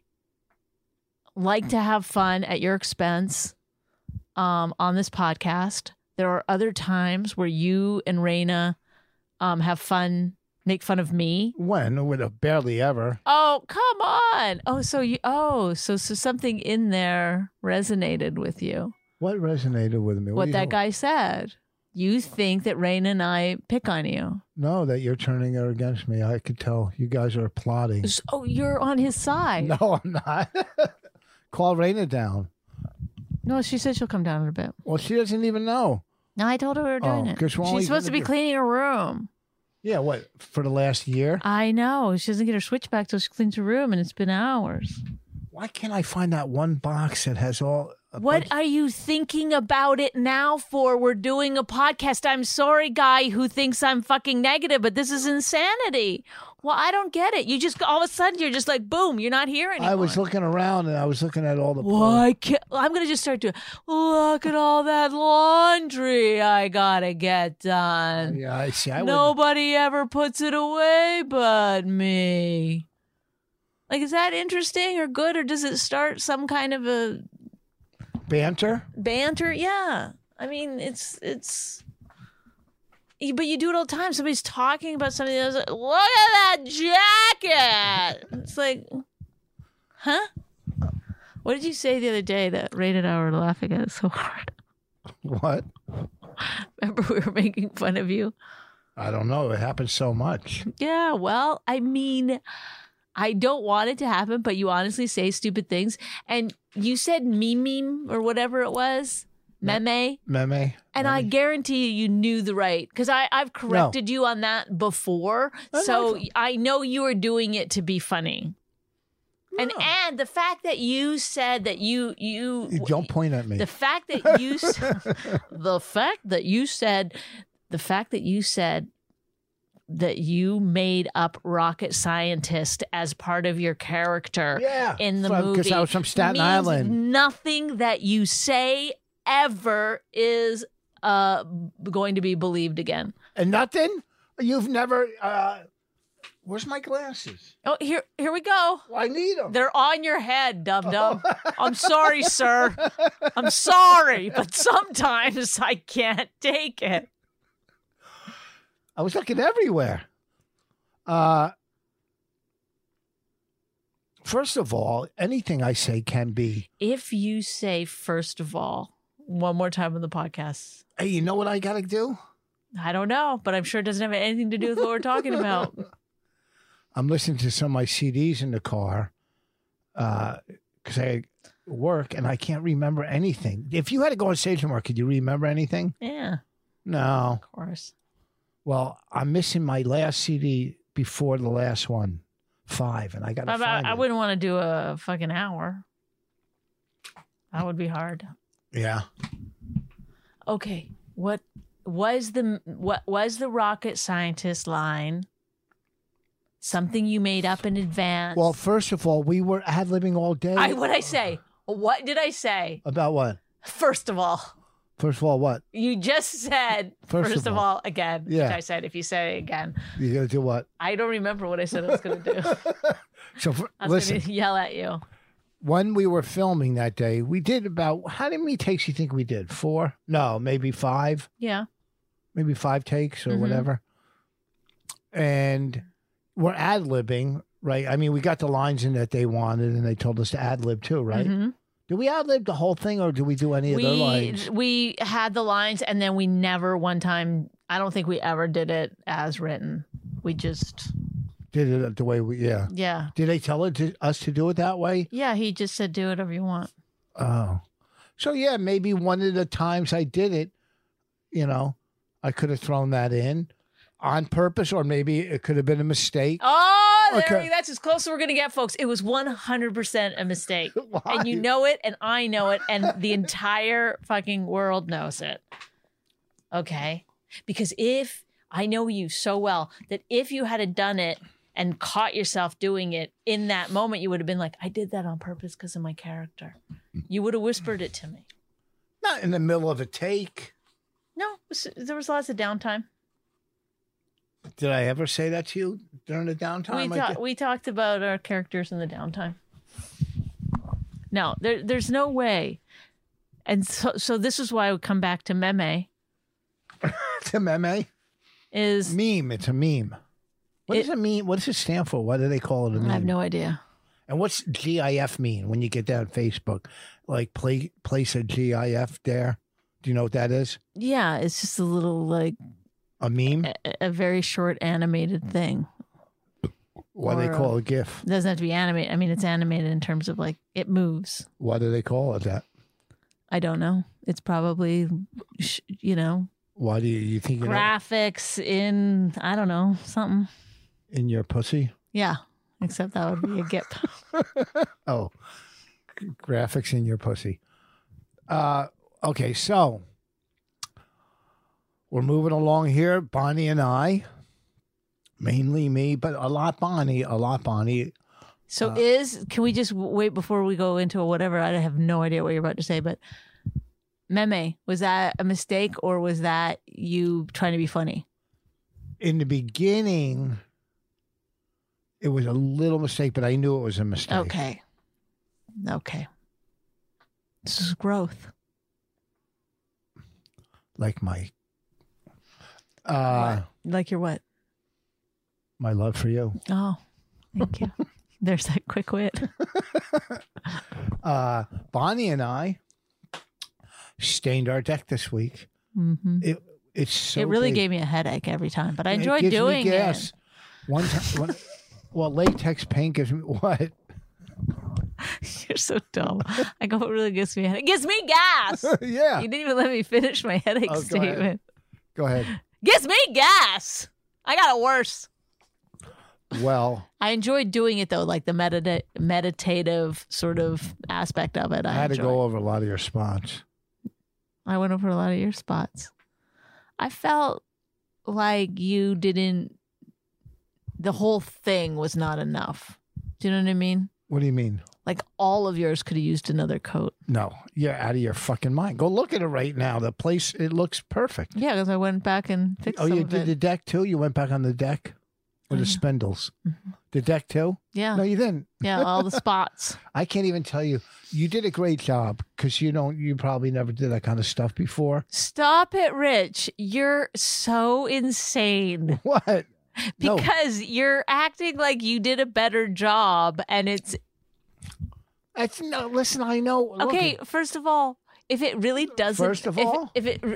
[SPEAKER 4] like to have fun at your expense um, on this podcast. There are other times where you and Raina um, have fun, make fun of me.
[SPEAKER 3] When? With a barely ever.
[SPEAKER 4] Oh, come on. Oh, so you oh, so so something in there resonated with you.
[SPEAKER 3] What resonated with me?
[SPEAKER 4] What
[SPEAKER 3] do you
[SPEAKER 4] that
[SPEAKER 3] think?
[SPEAKER 4] guy said. You think that Raina and I pick on you.
[SPEAKER 3] No, that you're turning her against me. I could tell you guys are plotting.
[SPEAKER 4] Oh, you're on his side.
[SPEAKER 3] No, I'm not. Call Raina down.
[SPEAKER 4] No, she said she'll come down in a bit.
[SPEAKER 3] Well, she doesn't even know.
[SPEAKER 4] No, I told her we were doing
[SPEAKER 3] Oh,
[SPEAKER 4] it.
[SPEAKER 3] 'cause we're only
[SPEAKER 4] She's supposed to
[SPEAKER 3] gonna
[SPEAKER 4] be
[SPEAKER 3] do-
[SPEAKER 4] cleaning her room.
[SPEAKER 3] Yeah, what? For the last year?
[SPEAKER 4] I know. She doesn't get her switch back till she cleans her room, and it's been hours.
[SPEAKER 3] Why can't I find that one box that has all. a
[SPEAKER 4] What
[SPEAKER 3] bunch-
[SPEAKER 4] are you thinking about it now for? We're doing a podcast. I'm sorry, guy who thinks I'm fucking negative, but this is insanity. Well, I don't get it. You just all of a sudden you're just like, boom, you're not here anymore.
[SPEAKER 3] I was looking around and I was looking at all the.
[SPEAKER 4] Why can't I'm gonna just start doing? Look at all that laundry I gotta get done.
[SPEAKER 3] Yeah, I see. I would.
[SPEAKER 4] Nobody ever puts it away but me. Like, is that interesting or good, or does it start some kind of a
[SPEAKER 3] Banter?
[SPEAKER 4] banter? Yeah. I mean, it's it's. But you do it all the time. Somebody's talking about something else. Like, look at that jacket. It's like, huh? What did you say the other day that Ray and I were laughing at so hard?
[SPEAKER 3] What?
[SPEAKER 4] Remember we were making fun of you?
[SPEAKER 3] I don't know. It happens so much.
[SPEAKER 4] Yeah, well, I mean, I don't want it to happen, but you honestly say stupid things. And you said meme meme or whatever it was, meme.
[SPEAKER 3] Meme.
[SPEAKER 4] And I guarantee you, you knew the right, because I've corrected no. you on that before. I so know. I know you were doing it to be funny. No. And and the fact that you said that you you
[SPEAKER 3] don't point at me.
[SPEAKER 4] The fact that you the fact that you said the fact that you said that you made up rocket scientist as part of your character
[SPEAKER 3] yeah,
[SPEAKER 4] in the
[SPEAKER 3] from,
[SPEAKER 4] movie
[SPEAKER 3] because I was from Staten
[SPEAKER 4] means
[SPEAKER 3] Island.
[SPEAKER 4] Nothing that you say ever is uh, going to be believed again.
[SPEAKER 3] And nothing? You've never... Uh, where's my glasses?
[SPEAKER 4] Oh, here here we go.
[SPEAKER 3] Well, I need them.
[SPEAKER 4] They're on your head, dum-dum. I'm sorry, sir. I'm sorry, but sometimes I can't take it.
[SPEAKER 3] I was looking everywhere. Uh, first of all, anything I say can be...
[SPEAKER 4] If you say, first of all, one more time on the podcast.
[SPEAKER 3] Hey, you know what I got to do?
[SPEAKER 4] I don't know, but I'm sure it doesn't have anything to do with what we're talking about.
[SPEAKER 3] I'm listening to some of my C Ds in the car because uh, I work and I can't remember anything. If you had to go on stage tomorrow, could you remember anything?
[SPEAKER 4] Yeah.
[SPEAKER 3] No.
[SPEAKER 4] Of course.
[SPEAKER 3] Well, I'm missing my last C D before the last one, five, and I got to find
[SPEAKER 4] I, I
[SPEAKER 3] it.
[SPEAKER 4] wouldn't want to do a fucking hour. That would be hard.
[SPEAKER 3] Yeah.
[SPEAKER 4] Okay. What was the what was the rocket scientist line? Something you made up in advance?
[SPEAKER 3] Well, first of all, we were ad-libbing all day.
[SPEAKER 4] I, what did I say? What did I say?
[SPEAKER 3] About what?
[SPEAKER 4] First of all.
[SPEAKER 3] First of all, what?
[SPEAKER 4] You just said, first, first of, of all, all, again.
[SPEAKER 3] Yeah.
[SPEAKER 4] Which I said, if you say it again.
[SPEAKER 3] You're going to do what?
[SPEAKER 4] I don't remember what I said I was going to do.
[SPEAKER 3] So, for,
[SPEAKER 4] I was
[SPEAKER 3] listen.
[SPEAKER 4] going to yell at you.
[SPEAKER 3] When we were filming that day, we did about, how many takes do you think we did? Four? No, maybe five?
[SPEAKER 4] Yeah.
[SPEAKER 3] Maybe five takes or
[SPEAKER 4] mm-hmm.
[SPEAKER 3] whatever. And we're ad-libbing, right? I mean, we got the lines in that they wanted, and they told us to ad-lib too, right?
[SPEAKER 4] Mm-hmm.
[SPEAKER 3] Did we ad-lib the whole thing, or did we do any
[SPEAKER 4] we,
[SPEAKER 3] of the lines?
[SPEAKER 4] We had the lines, and then we never one time, I don't think we ever did it as written. We just...
[SPEAKER 3] Did it the way we, yeah.
[SPEAKER 4] Yeah.
[SPEAKER 3] Did they tell it to, us to do it that way?
[SPEAKER 4] Yeah, he just said, do whatever you want.
[SPEAKER 3] Oh. So, yeah, maybe one of the times I did it, you know, I could have thrown that in on purpose, or maybe it could have been a mistake.
[SPEAKER 4] Oh, there
[SPEAKER 3] okay.
[SPEAKER 4] we, that's as close as we're going to get, folks. It was one hundred percent a mistake.
[SPEAKER 3] Why?
[SPEAKER 4] And you know it, and I know it, and the entire fucking world knows it. Okay? Because if, I know you so well, that if you had done it and caught yourself doing it in that moment, you would have been like, I did that on purpose because of my character. You would have whispered it to me.
[SPEAKER 3] Not in the middle of a take.
[SPEAKER 4] No, it was, there was lots of downtime.
[SPEAKER 3] Did I ever say that to you during the downtime?
[SPEAKER 4] We, ta- we talked about our characters in the downtime. No, there, there's no way. And so, so this is why I would come back to meme.
[SPEAKER 3] To meme?
[SPEAKER 4] Is
[SPEAKER 3] meme. It's a meme. What
[SPEAKER 4] it,
[SPEAKER 3] does it mean? What does it stand for? Why do they call it a meme?
[SPEAKER 4] I have no idea.
[SPEAKER 3] And what's GIF mean when you get that on Facebook? Like play, place a GIF there? Do you know what that is? Yeah,
[SPEAKER 4] it's just a little like...
[SPEAKER 3] A meme?
[SPEAKER 4] A, a very short animated thing.
[SPEAKER 3] Why do they call it a GIF?
[SPEAKER 4] It doesn't have to be animated. I mean, it's animated in terms of like, it moves.
[SPEAKER 3] Why do they call it that?
[SPEAKER 4] I don't know. It's probably, you know...
[SPEAKER 3] Why do you, you think... You
[SPEAKER 4] graphics know? In, I don't know, something.
[SPEAKER 3] In your pussy?
[SPEAKER 4] Yeah, except that would be a GIF.
[SPEAKER 3] Oh, g- graphics in your pussy. Uh, okay, so we're moving along here. Bonnie and I, mainly me, but a lot Bonnie, a lot Bonnie.
[SPEAKER 4] So
[SPEAKER 3] uh,
[SPEAKER 4] is, can we just wait before we go into a whatever? I have no idea what you're about to say, but meme, was that a mistake or was that you trying to be funny?
[SPEAKER 3] In the beginning... It was a little mistake, but I knew it was a mistake.
[SPEAKER 4] Okay. Okay. This is growth.
[SPEAKER 3] Like my... Uh,
[SPEAKER 4] like your what?
[SPEAKER 3] My love for you.
[SPEAKER 4] Oh, thank you. There's that quick wit.
[SPEAKER 3] uh, Bonnie and I stained our deck this week.
[SPEAKER 4] Mm-hmm.
[SPEAKER 3] It, It's so
[SPEAKER 4] it really
[SPEAKER 3] big.
[SPEAKER 4] gave me a headache every time, but I
[SPEAKER 3] It
[SPEAKER 4] enjoyed
[SPEAKER 3] gives me
[SPEAKER 4] doing
[SPEAKER 3] gas.
[SPEAKER 4] it.
[SPEAKER 3] One time, one, well, latex paint gives me what?
[SPEAKER 4] You're so dumb. I go, it really gives me a headache. It gives me gas.
[SPEAKER 3] Yeah.
[SPEAKER 4] You didn't even let me finish my headache
[SPEAKER 3] Oh, go
[SPEAKER 4] statement.
[SPEAKER 3] ahead. Go ahead.
[SPEAKER 4] Gives me gas. I got it worse.
[SPEAKER 3] Well,
[SPEAKER 4] I enjoyed doing it though, like the medita- meditative sort of aspect of it. I,
[SPEAKER 3] I had to
[SPEAKER 4] enjoyed.
[SPEAKER 3] go over a lot of your spots.
[SPEAKER 4] I went over a lot of your spots. I felt like you didn't. The whole thing was not enough. Do you know what I mean?
[SPEAKER 3] What do you mean?
[SPEAKER 4] Like all of yours could have used another coat.
[SPEAKER 3] No, you're out of your fucking mind. Go look at it right now. The place, it looks perfect.
[SPEAKER 4] Yeah, because I went back and fixed
[SPEAKER 3] Oh,
[SPEAKER 4] some
[SPEAKER 3] you
[SPEAKER 4] of
[SPEAKER 3] did
[SPEAKER 4] it.
[SPEAKER 3] the deck too? You went back on the deck? Or the
[SPEAKER 4] Oh, yeah.
[SPEAKER 3] spindles?
[SPEAKER 4] Mm-hmm.
[SPEAKER 3] The deck too?
[SPEAKER 4] Yeah,
[SPEAKER 3] No, you didn't.
[SPEAKER 4] yeah, all the spots.
[SPEAKER 3] I can't even tell you. You did a great job because you don't. You probably never did that kind of stuff before.
[SPEAKER 4] Stop it, Rich. You're so insane.
[SPEAKER 3] What? No.
[SPEAKER 4] Because you're acting like you did a better job, and it's
[SPEAKER 3] That's no. Listen, I know. look,
[SPEAKER 4] okay. First of all, if it really doesn't,
[SPEAKER 3] First of
[SPEAKER 4] if,
[SPEAKER 3] all?
[SPEAKER 4] if it,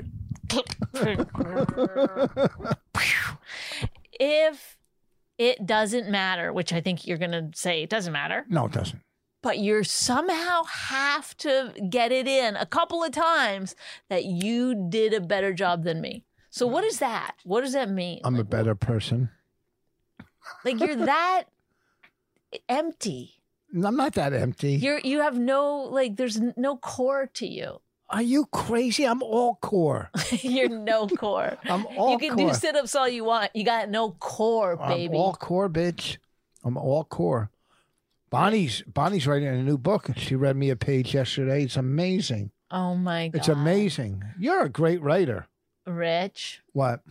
[SPEAKER 4] if it doesn't matter, which I think you're gonna say it doesn't matter,
[SPEAKER 3] No, it doesn't.
[SPEAKER 4] but you somehow have to get it in a couple of times that you did a better job than me. So what is that? What does that mean?
[SPEAKER 3] I'm a
[SPEAKER 4] Like,
[SPEAKER 3] better person.
[SPEAKER 4] Like you're that empty.
[SPEAKER 3] I'm not that empty.
[SPEAKER 4] You're you have no like there's n- no core to you.
[SPEAKER 3] Are you crazy? I'm all core.
[SPEAKER 4] You're no core.
[SPEAKER 3] I'm all
[SPEAKER 4] you can
[SPEAKER 3] core.
[SPEAKER 4] do sit-ups all you want. You got no core, baby.
[SPEAKER 3] I'm all core, bitch. I'm all core. Bonnie's Bonnie's writing a new book. She read me a page yesterday. It's amazing.
[SPEAKER 4] Oh my god.
[SPEAKER 3] It's amazing. You're a great writer.
[SPEAKER 4] Rich.
[SPEAKER 3] What?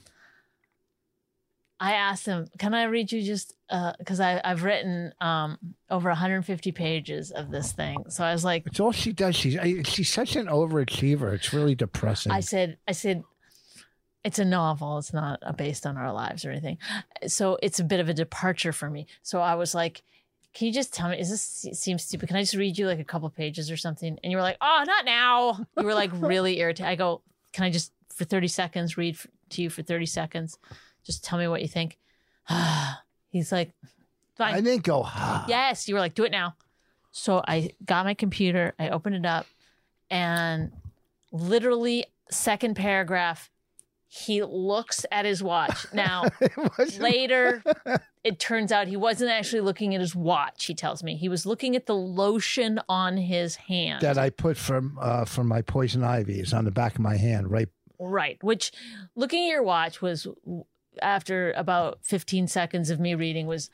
[SPEAKER 4] I asked him, can I read you just because I I've written um over one hundred fifty pages of this thing. So I was like,
[SPEAKER 3] It's all she does. She's I- she's such an overachiever. It's really depressing.
[SPEAKER 4] I said, I said, it's a novel. It's not uh, based on our lives or anything. So it's a bit of a departure for me. So I was like, can you just tell me, is this it seems stupid? Can I just read you like a couple pages or something? And you were like, oh, not now. You were like really irritated. I go, can I just for thirty seconds read f- to you for thirty seconds? Just tell me what you think. He's like, fine.
[SPEAKER 3] I didn't go, ha.
[SPEAKER 4] Yes, you were like, do it now. So I got my computer, I opened it up, and literally, second paragraph, he looks at his watch. Now,
[SPEAKER 3] It wasn't-
[SPEAKER 4] later, it turns out he wasn't actually looking at his watch, he tells me. He was looking at the lotion on his hand.
[SPEAKER 3] that I put for uh, for my poison ivy is on the back of my hand, right?
[SPEAKER 4] Right, which looking at your watch was, after about fifteen seconds of me reading, was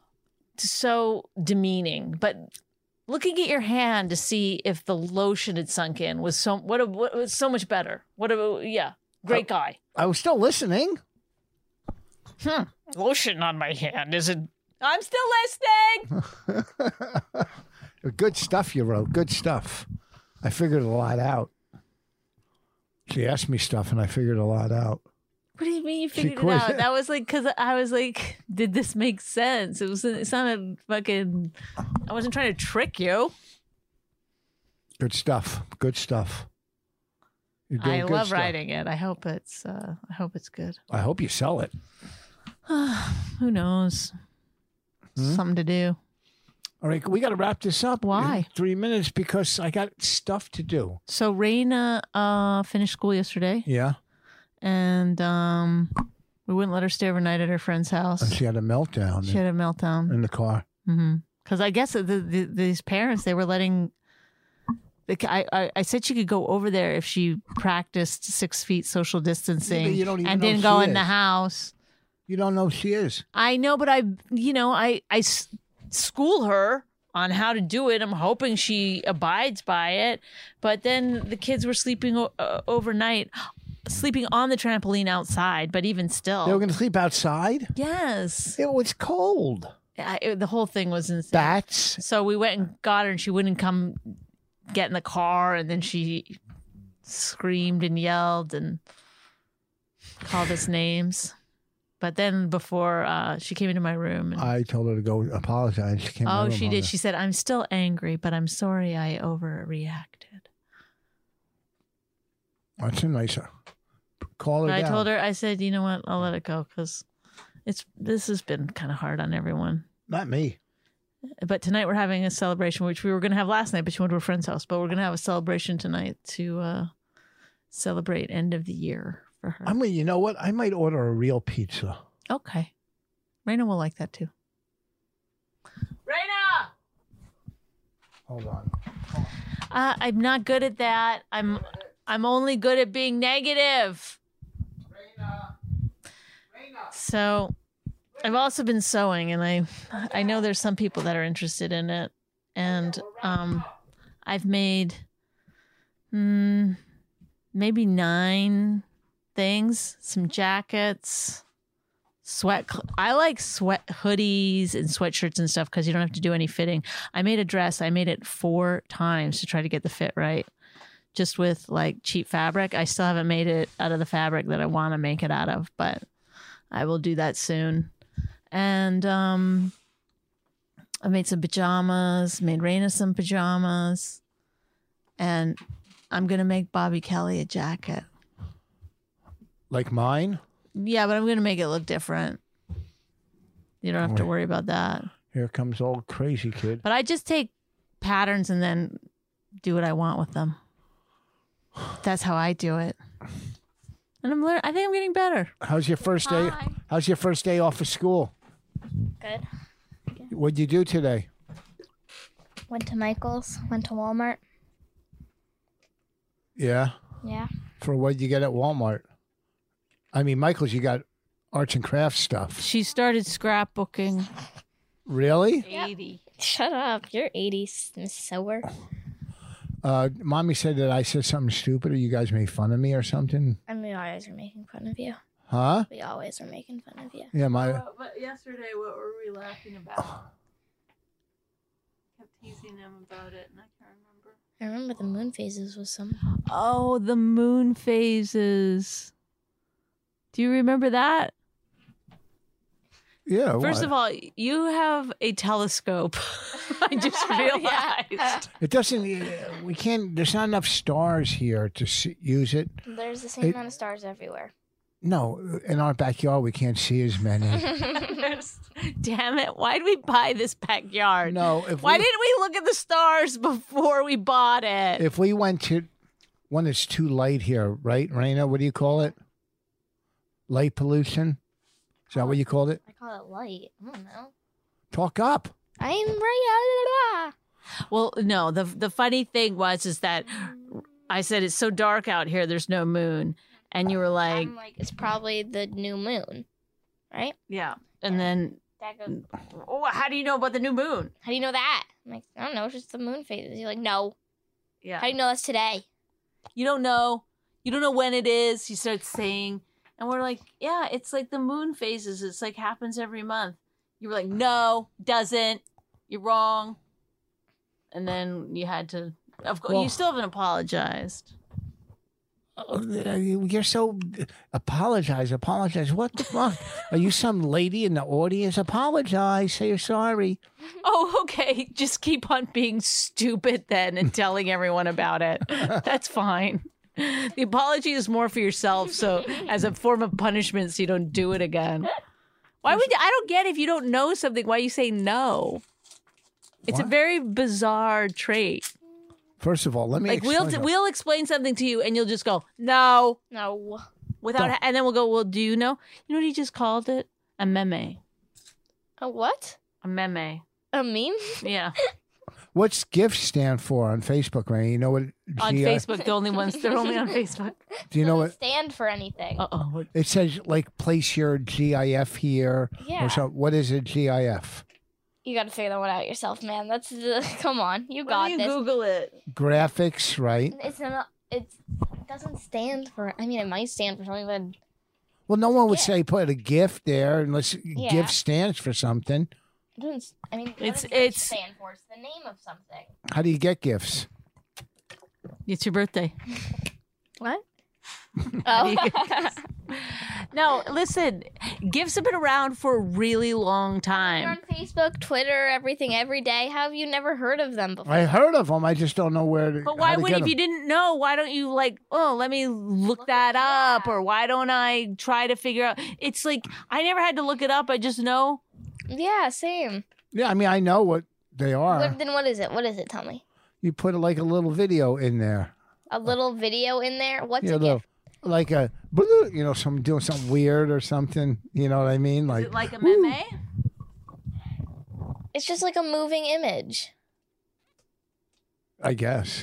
[SPEAKER 4] so demeaning. But looking at your hand to see if the lotion had sunk in was so what, a, what was so much better. What a yeah, great guy.
[SPEAKER 3] I was still listening.
[SPEAKER 4] Hmm. Lotion on my hand is it? I'm still listening.
[SPEAKER 3] Good stuff you wrote. Good stuff. I figured a lot out. She asked me stuff, and I figured a lot out.
[SPEAKER 4] What do you mean you
[SPEAKER 3] She
[SPEAKER 4] figured it
[SPEAKER 3] quit.
[SPEAKER 4] out? That was like because I was like, did this make sense? It was. It sounded fucking. I wasn't trying to trick you.
[SPEAKER 3] Good stuff. Good stuff. You're doing
[SPEAKER 4] I
[SPEAKER 3] good
[SPEAKER 4] love
[SPEAKER 3] stuff.
[SPEAKER 4] writing it. I hope it's. Uh, I hope it's good.
[SPEAKER 3] I hope you sell it.
[SPEAKER 4] Who knows?
[SPEAKER 3] Hmm?
[SPEAKER 4] Something to do.
[SPEAKER 3] All right, we got to wrap this up.
[SPEAKER 4] Why?
[SPEAKER 3] in three minutes because I got stuff to do.
[SPEAKER 4] So Raina uh, finished school yesterday,
[SPEAKER 3] Yeah,
[SPEAKER 4] and um, we wouldn't let her stay overnight at her friend's house.
[SPEAKER 3] and she had a meltdown
[SPEAKER 4] She had a meltdown.
[SPEAKER 3] in the car.
[SPEAKER 4] Because I guess the, the, these parents, they were letting. The, I, I I said she could go over there if she practiced six feet social distancing
[SPEAKER 3] Yeah, but you don't even
[SPEAKER 4] and
[SPEAKER 3] know
[SPEAKER 4] didn't
[SPEAKER 3] she
[SPEAKER 4] go in the
[SPEAKER 3] is.
[SPEAKER 4] house.
[SPEAKER 3] You don't know who she is.
[SPEAKER 4] I know, but I, you know, I, I s- school her on how to do it. I'm hoping she abides by it. But then the kids were sleeping o- uh, overnight, sleeping on the trampoline outside. But even still,
[SPEAKER 3] They were going to sleep outside.
[SPEAKER 4] yes,
[SPEAKER 3] It was cold.
[SPEAKER 4] I, it- the whole thing was insane.
[SPEAKER 3] Bats.
[SPEAKER 4] So we went and got her, and she wouldn't come get in the car. And then she screamed and yelled and called us names. But then before uh, she came into my room, and,
[SPEAKER 3] I told her to go apologize. She came. in my
[SPEAKER 4] oh,
[SPEAKER 3] room
[SPEAKER 4] she
[SPEAKER 3] on
[SPEAKER 4] did.
[SPEAKER 3] her.
[SPEAKER 4] She said, "I'm still angry, but I'm sorry I overreacted."
[SPEAKER 3] That's a nice. call her
[SPEAKER 4] I
[SPEAKER 3] down.
[SPEAKER 4] told her, I said, you know what? I'll let it go because it's this has been kind of hard on everyone.
[SPEAKER 3] Not me.
[SPEAKER 4] But tonight we're having a celebration, which we were going to have last night, but she went to a friend's house. But we're going to have a celebration tonight to uh, celebrate end of the year for her.
[SPEAKER 3] I mean, you know what? I might order a real pizza.
[SPEAKER 4] Okay. Raina will like that too. Raina!
[SPEAKER 3] Hold on.
[SPEAKER 4] Uh, I'm not good at that. I'm I'm only good at being negative. So I've also been sewing, and I I know there's some people that are interested in it, and um, I've made mm, maybe nine things, some jackets, sweat. I like sweat hoodies and sweatshirts and stuff because you don't have to do any fitting. I made a dress. I made it four times to try to get the fit right, just with like cheap fabric. I still haven't made it out of the fabric that I want to make it out of, but I will do that soon. And um, I made some pajamas, made Raina some pajamas, and I'm going to make Bobby Kelly a jacket.
[SPEAKER 3] Like mine?
[SPEAKER 4] Yeah, but I'm going to make it look different. You don't have to worry about that.
[SPEAKER 3] Here comes old crazy kid.
[SPEAKER 4] But I just take patterns and then do what I want with them. That's how I do it. And I'm learning. I think I'm getting better.
[SPEAKER 3] How's your first day?
[SPEAKER 5] Hi.
[SPEAKER 3] How's your first day off of school?
[SPEAKER 5] Good.
[SPEAKER 3] What'd you do today?
[SPEAKER 5] Went to Michael's. Went to Walmart.
[SPEAKER 3] Yeah.
[SPEAKER 5] Yeah.
[SPEAKER 3] For what you get at Walmart? I mean, Michael's, you got arts and crafts stuff.
[SPEAKER 4] She started scrapbooking.
[SPEAKER 3] Really?
[SPEAKER 4] eighty.
[SPEAKER 5] Shut up. You're eighty, Miss Sower.
[SPEAKER 3] Uh, Mommy said that I said something stupid or you guys made fun of me or something.
[SPEAKER 5] And we always are making fun of you.
[SPEAKER 3] Huh?
[SPEAKER 5] We always are making fun of you.
[SPEAKER 3] Yeah, my...
[SPEAKER 4] But yesterday, what were we laughing about? Kept teasing him about it, and I can't remember.
[SPEAKER 5] I remember the moon phases was some.
[SPEAKER 4] Oh, the moon phases. Do you remember that?
[SPEAKER 3] Yeah.
[SPEAKER 4] First
[SPEAKER 3] what?
[SPEAKER 4] of all, you have a telescope. I just realized.
[SPEAKER 3] It doesn't... We can't... There's not enough stars here to see, use it.
[SPEAKER 5] There's the same
[SPEAKER 3] It-
[SPEAKER 5] amount of stars everywhere.
[SPEAKER 3] No, in our backyard, we can't see as many.
[SPEAKER 4] Damn it. Why did we buy this backyard?
[SPEAKER 3] No, if
[SPEAKER 4] Why
[SPEAKER 3] we,
[SPEAKER 4] didn't we look at the stars before we bought it?
[SPEAKER 3] if we went to one that's too light here, right, Raina? What do you call it? Light pollution? Is that what you called it?
[SPEAKER 5] I call it light. I don't know.
[SPEAKER 3] Talk up.
[SPEAKER 5] I'm right.
[SPEAKER 4] Well, no, the the funny thing was is that I said it's so dark out here, there's no moon. And you were like,
[SPEAKER 5] I'm like, it's probably the new moon, right?
[SPEAKER 4] yeah. And then,
[SPEAKER 5] That goes,
[SPEAKER 4] oh, how do you know about the new moon?
[SPEAKER 5] how do you know that? I'm like, I don't know. It's just the moon phases. You're like, no.
[SPEAKER 4] Yeah.
[SPEAKER 5] How do you know that's today?
[SPEAKER 4] You don't know. You don't know when it is. He starts saying, and we're like, yeah, it's like the moon phases. It's like happens every month. You were like, no, doesn't. You're wrong. And then you had to, of course,
[SPEAKER 3] Well-
[SPEAKER 4] you still haven't apologized.
[SPEAKER 3] Oh, you're so apologize, apologize. What the fuck? Are you some lady in the audience? Apologize. Say you're sorry.
[SPEAKER 4] Oh, okay. Just keep on being stupid then and telling everyone about it. That's fine. The apology is more for yourself, so as a form of punishment, so you don't do it again. Why would you, I don't get if you don't know something, why you say no? It's
[SPEAKER 3] What?
[SPEAKER 4] a very bizarre trait.
[SPEAKER 3] First of all, let me
[SPEAKER 4] Like we'll
[SPEAKER 3] explain.
[SPEAKER 4] we'll explain something to you, and you'll just go no
[SPEAKER 5] No.
[SPEAKER 4] without,
[SPEAKER 3] Don't.
[SPEAKER 4] and then we'll go. Well, do you know? You know what he just called it? A meme.
[SPEAKER 5] A what?
[SPEAKER 4] A meme.
[SPEAKER 5] A meme?
[SPEAKER 4] Yeah.
[SPEAKER 3] What's GIF stand for on Facebook, Raina? You know what?
[SPEAKER 4] On
[SPEAKER 3] G I
[SPEAKER 4] Facebook, the only ones they're only on Facebook.
[SPEAKER 3] Do you know
[SPEAKER 5] Doesn't
[SPEAKER 3] what?
[SPEAKER 5] stand for anything.
[SPEAKER 4] Uh oh.
[SPEAKER 3] It says like place your GIF here
[SPEAKER 5] Yeah.
[SPEAKER 3] or something. What is a GIF?
[SPEAKER 5] You got to figure that one out yourself, man. That's the, come on, you
[SPEAKER 4] Why
[SPEAKER 5] got
[SPEAKER 4] don't you
[SPEAKER 5] this.
[SPEAKER 4] Google it?
[SPEAKER 3] Graphics, right?
[SPEAKER 5] It's not. It's it doesn't stand for. I mean, it might stand for something, but
[SPEAKER 3] Well, no one would
[SPEAKER 5] GIF.
[SPEAKER 3] say put a GIF there unless
[SPEAKER 5] Yeah.
[SPEAKER 3] GIF stands for something.
[SPEAKER 5] it doesn't. I mean, what
[SPEAKER 4] It's-
[SPEAKER 5] does
[SPEAKER 4] it's-
[SPEAKER 5] H stand for? It's the name of something.
[SPEAKER 3] How do you get GIFs?
[SPEAKER 4] It's your birthday.
[SPEAKER 5] What?
[SPEAKER 4] How do
[SPEAKER 5] Oh,
[SPEAKER 4] you get No, listen, gifts have been around for a really long
[SPEAKER 5] You're
[SPEAKER 4] time.
[SPEAKER 5] on Facebook, Twitter, everything every day. How have you never heard of them before?
[SPEAKER 3] I heard of them. I just don't know where to.
[SPEAKER 4] But why
[SPEAKER 3] how to
[SPEAKER 4] would,
[SPEAKER 3] get
[SPEAKER 4] if
[SPEAKER 3] 'em.
[SPEAKER 4] you didn't know, why don't you like, oh, let me look,
[SPEAKER 5] Look
[SPEAKER 4] that
[SPEAKER 5] it
[SPEAKER 4] up?
[SPEAKER 5] up.
[SPEAKER 4] Or why don't I try to figure out? It's like, I never had to look it up. I just know.
[SPEAKER 5] Yeah, same.
[SPEAKER 3] Yeah, I mean, I know what they are.
[SPEAKER 5] What, then what is it? What is it? Tell me.
[SPEAKER 3] You put like a little video in there.
[SPEAKER 5] A little video in there. What's
[SPEAKER 3] You
[SPEAKER 5] a
[SPEAKER 3] know,
[SPEAKER 5] gift?
[SPEAKER 3] like a, you know, some doing something weird or something. You know what I mean? Like,
[SPEAKER 4] Is it like a meme?
[SPEAKER 5] It's just like a moving image.
[SPEAKER 3] I guess.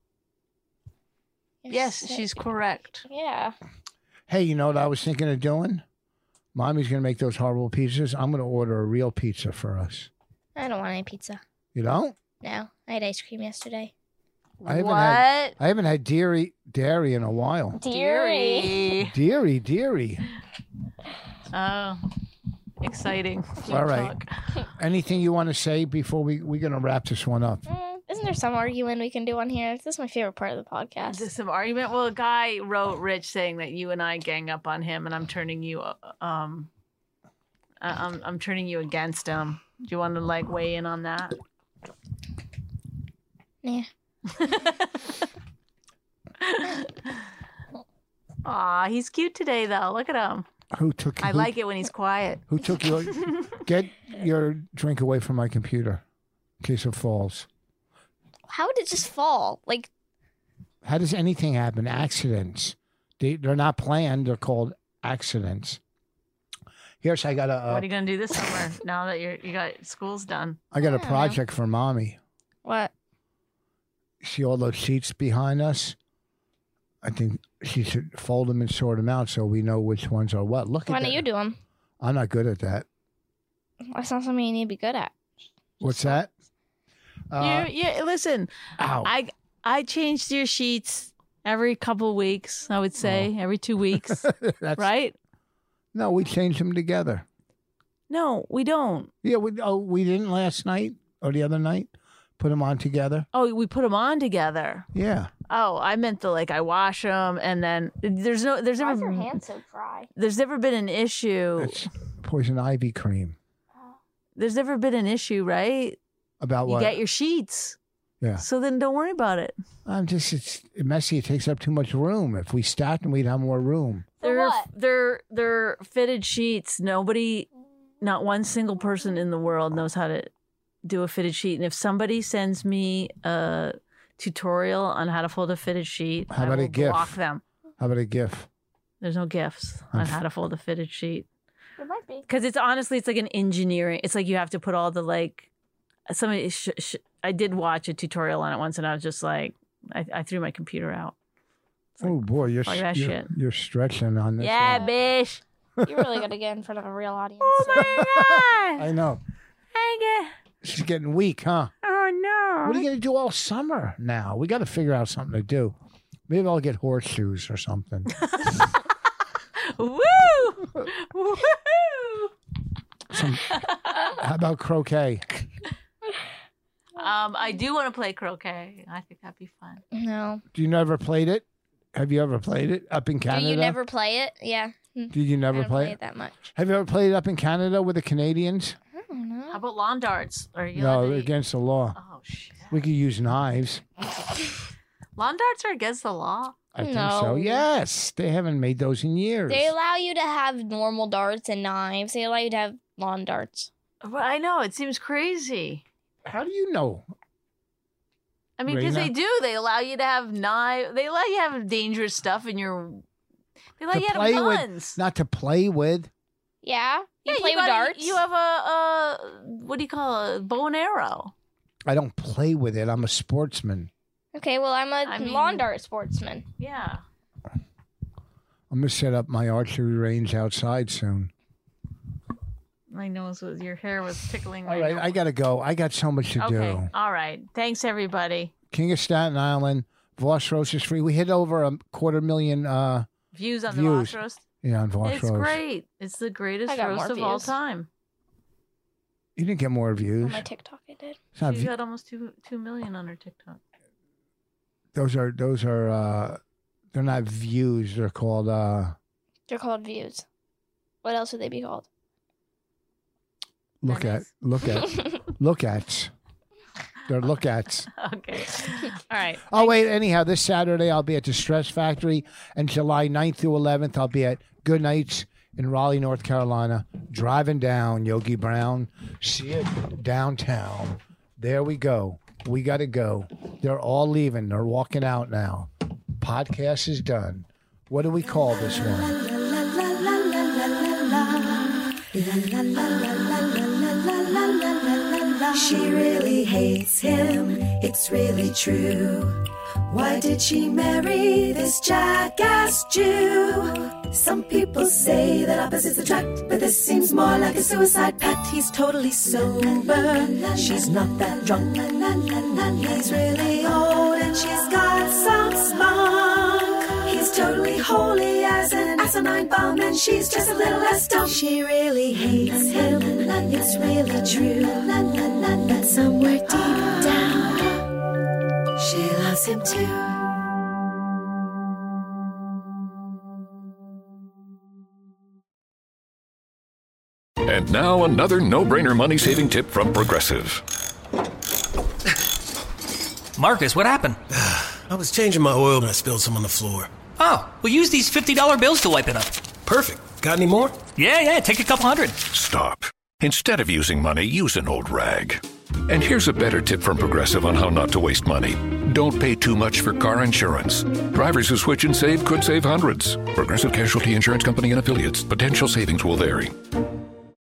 [SPEAKER 4] Yes,
[SPEAKER 5] It's-
[SPEAKER 4] she's correct.
[SPEAKER 5] Yeah.
[SPEAKER 3] Hey, you know what I was thinking of doing? Mommy's gonna make those horrible pizzas. I'm gonna order a real pizza for us.
[SPEAKER 5] I don't want any pizza.
[SPEAKER 3] You know?
[SPEAKER 5] No, I had ice cream yesterday.
[SPEAKER 3] I haven't
[SPEAKER 4] what?
[SPEAKER 3] had- I haven't had dairy dairy in a while.
[SPEAKER 5] Deary.
[SPEAKER 3] Dairy, dairy.
[SPEAKER 4] Oh, exciting.
[SPEAKER 3] All right. Anything you want to say before we we're gonna wrap this one up?
[SPEAKER 5] Mm, isn't there some arguing we can do on here? This is my favorite part of the podcast.
[SPEAKER 4] Is this some argument? Well, a guy wrote Rich saying that you and I gang up on him, and I'm turning you, uh, um, I- I'm I'm turning you against him. Do you want to like weigh in on that?
[SPEAKER 5] Yeah.
[SPEAKER 4] Aw, he's cute today though. Look at him.
[SPEAKER 3] Who took?
[SPEAKER 4] I
[SPEAKER 3] who,
[SPEAKER 4] like it when he's quiet.
[SPEAKER 3] Who took your? Get your drink away from my computer, in case it falls.
[SPEAKER 5] How would it just fall? Like,
[SPEAKER 3] How does anything happen? Accidents. They they're not planned. They're called accidents. Here's I got a
[SPEAKER 4] What
[SPEAKER 3] uh,
[SPEAKER 4] are you gonna do this summer now that you're you got school's done?
[SPEAKER 3] I got a
[SPEAKER 5] I don't know.
[SPEAKER 3] project for mommy.
[SPEAKER 5] what?
[SPEAKER 3] See all those sheets behind us? I think she should fold them and sort them out so we know which ones are what. Look
[SPEAKER 5] Why
[SPEAKER 3] at
[SPEAKER 5] don't
[SPEAKER 3] that.
[SPEAKER 5] you do them?
[SPEAKER 3] I'm not good at that.
[SPEAKER 5] That's not something you need to be good at.
[SPEAKER 3] What's that? Uh,
[SPEAKER 4] you, yeah, listen,
[SPEAKER 3] ow.
[SPEAKER 4] I I changed your sheets every couple of weeks. I would say every two weeks,
[SPEAKER 3] That's,
[SPEAKER 4] right?
[SPEAKER 3] No, we changed them together.
[SPEAKER 4] No, we don't.
[SPEAKER 3] Yeah, we oh we didn't last night or the other night. Put them on together.
[SPEAKER 4] Oh, we put them on together.
[SPEAKER 3] Yeah.
[SPEAKER 4] Oh, I meant the like I wash them and then there's no there's
[SPEAKER 5] Why is your
[SPEAKER 4] never
[SPEAKER 5] hand so dry?
[SPEAKER 4] there's never been an issue.
[SPEAKER 3] It's poison ivy cream.
[SPEAKER 4] There's never been an issue, right?
[SPEAKER 3] About
[SPEAKER 4] You
[SPEAKER 3] what?
[SPEAKER 4] get your sheets.
[SPEAKER 3] Yeah.
[SPEAKER 4] So then don't worry about it.
[SPEAKER 3] I'm just it's messy. It takes up too much room. If we stacked them, we'd have more room.
[SPEAKER 5] For
[SPEAKER 4] They're
[SPEAKER 5] what?
[SPEAKER 4] they're they're fitted sheets. Nobody, not one single person in the world knows how to do a fitted sheet. And if somebody sends me a tutorial on how to fold a fitted sheet,
[SPEAKER 3] How
[SPEAKER 4] I
[SPEAKER 3] about a
[SPEAKER 4] will
[SPEAKER 3] GIF?
[SPEAKER 4] block them.
[SPEAKER 3] How about a GIF?
[SPEAKER 4] There's no gifts on how to fold a fitted sheet.
[SPEAKER 5] It might be.
[SPEAKER 4] Because it's honestly, it's like an engineering. It's like you have to put all the like. Somebody, sh- sh- I did watch a tutorial on it once, and I was just like, I, I threw my computer out.
[SPEAKER 3] Oh boy, you're
[SPEAKER 4] Fuck that
[SPEAKER 3] you're,
[SPEAKER 4] shit.
[SPEAKER 3] you're stretching on this.
[SPEAKER 4] Yeah,
[SPEAKER 3] one.
[SPEAKER 4] bitch.
[SPEAKER 5] You're really gonna get in front of a real audience.
[SPEAKER 4] Oh my god.
[SPEAKER 3] I know.
[SPEAKER 4] I
[SPEAKER 3] She's getting weak, huh?
[SPEAKER 4] get, oh no.
[SPEAKER 3] What are you gonna do all summer now? We got to figure out something to do. Maybe I'll get horseshoes or something.
[SPEAKER 4] Woo! Woo!
[SPEAKER 3] Some, how about croquet?
[SPEAKER 4] Um, I do want to play croquet. I think that'd be fun.
[SPEAKER 5] No.
[SPEAKER 3] Do you never played it? Have you ever played it up in Canada?
[SPEAKER 5] Do you never play it? Yeah.
[SPEAKER 3] Did you
[SPEAKER 5] I
[SPEAKER 3] never
[SPEAKER 5] don't
[SPEAKER 3] play
[SPEAKER 5] play
[SPEAKER 3] it?
[SPEAKER 5] it that much.
[SPEAKER 3] Have you ever played it up in Canada with the Canadians?
[SPEAKER 5] I don't know.
[SPEAKER 4] How about lawn darts? Are you
[SPEAKER 3] No,
[SPEAKER 4] allowed to-
[SPEAKER 3] against the law.
[SPEAKER 4] Oh shit!
[SPEAKER 3] We could use knives.
[SPEAKER 4] Lawn darts are against the law.
[SPEAKER 3] I think so.
[SPEAKER 5] No.
[SPEAKER 3] Yes, they haven't made those in years.
[SPEAKER 5] They allow you to have normal darts and knives. They allow you to have lawn darts.
[SPEAKER 4] But I know it seems crazy.
[SPEAKER 3] How do you know?
[SPEAKER 4] I mean, because they
[SPEAKER 3] Raina?
[SPEAKER 4] do. They allow you to have knives. They allow you to have dangerous stuff in your. They allow
[SPEAKER 3] To
[SPEAKER 4] you to have
[SPEAKER 3] play with-
[SPEAKER 4] guns.
[SPEAKER 3] Not to play with.
[SPEAKER 5] Yeah. You
[SPEAKER 4] Yeah,
[SPEAKER 5] play with
[SPEAKER 4] gotta-
[SPEAKER 5] darts.
[SPEAKER 4] You have a, a what do you call it? A bow and arrow.
[SPEAKER 3] I don't play with it. I'm a sportsman.
[SPEAKER 5] Okay, well, I'm a
[SPEAKER 4] I mean-
[SPEAKER 5] lawn dart sportsman.
[SPEAKER 4] Yeah.
[SPEAKER 3] I'm gonna set up my archery range outside soon.
[SPEAKER 4] My nose was your hair was tickling. My
[SPEAKER 3] All right,
[SPEAKER 4] nose.
[SPEAKER 3] I gotta go. I got so much to
[SPEAKER 4] Okay.
[SPEAKER 3] do.
[SPEAKER 4] All right. Thanks, everybody.
[SPEAKER 3] King of Staten Island, Voss Roast is free. We hit over a quarter million. Uh,
[SPEAKER 4] Views on
[SPEAKER 3] Views.
[SPEAKER 4] the Voss roast.
[SPEAKER 3] yeah, on Voss
[SPEAKER 4] It's
[SPEAKER 3] Roast.
[SPEAKER 4] great. It's the greatest
[SPEAKER 5] I got
[SPEAKER 4] roast
[SPEAKER 5] more
[SPEAKER 4] of all
[SPEAKER 5] views.
[SPEAKER 4] time.
[SPEAKER 3] You didn't get more
[SPEAKER 5] On
[SPEAKER 3] views.
[SPEAKER 5] my TikTok, I did.
[SPEAKER 3] It's not
[SPEAKER 4] She's
[SPEAKER 3] view-
[SPEAKER 4] got almost two two million on her TikTok.
[SPEAKER 3] those are those are uh, they're not views. They're called uh,
[SPEAKER 5] They're called views. What else would they be called?
[SPEAKER 3] Look at, look at, look at. They're look at.
[SPEAKER 4] Okay. All right.
[SPEAKER 3] Oh, wait. Anyhow, this Saturday I'll be at the Stress Factory, and July ninth through eleventh I'll be at Good Nights in Raleigh, North Carolina. Driving down Yogi Brown. See it downtown. There we go. We got to go. They're all leaving. They're walking out now. Podcast is done. What do we call this one?
[SPEAKER 2] She really hates him, it's really true. Why did she marry this jackass Jew? Some people say that opposites attract, but this seems more like a suicide pact. He's totally sober, she's not that drunk. He's really old and she's got some spunk. He's totally holy as an asinine bomb, and she's just a little less dumb. She really hates him, it's really true. But somewhere deep down, she loves him too.
[SPEAKER 6] And now another no-brainer money-saving tip from Progressive.
[SPEAKER 7] Marcus, what happened?
[SPEAKER 8] I was changing my oil and I spilled some on the floor.
[SPEAKER 7] Oh, well, use these fifty dollar bills to wipe it up.
[SPEAKER 8] Perfect. Got any more?
[SPEAKER 7] Yeah, yeah, take a couple hundred.
[SPEAKER 6] Stop. Instead of using money, use an old rag. And here's a better tip from Progressive on how not to waste money. Don't pay too much for car insurance. Drivers who switch and save could save hundreds. Progressive Casualty Insurance Company and Affiliates. Potential savings will vary.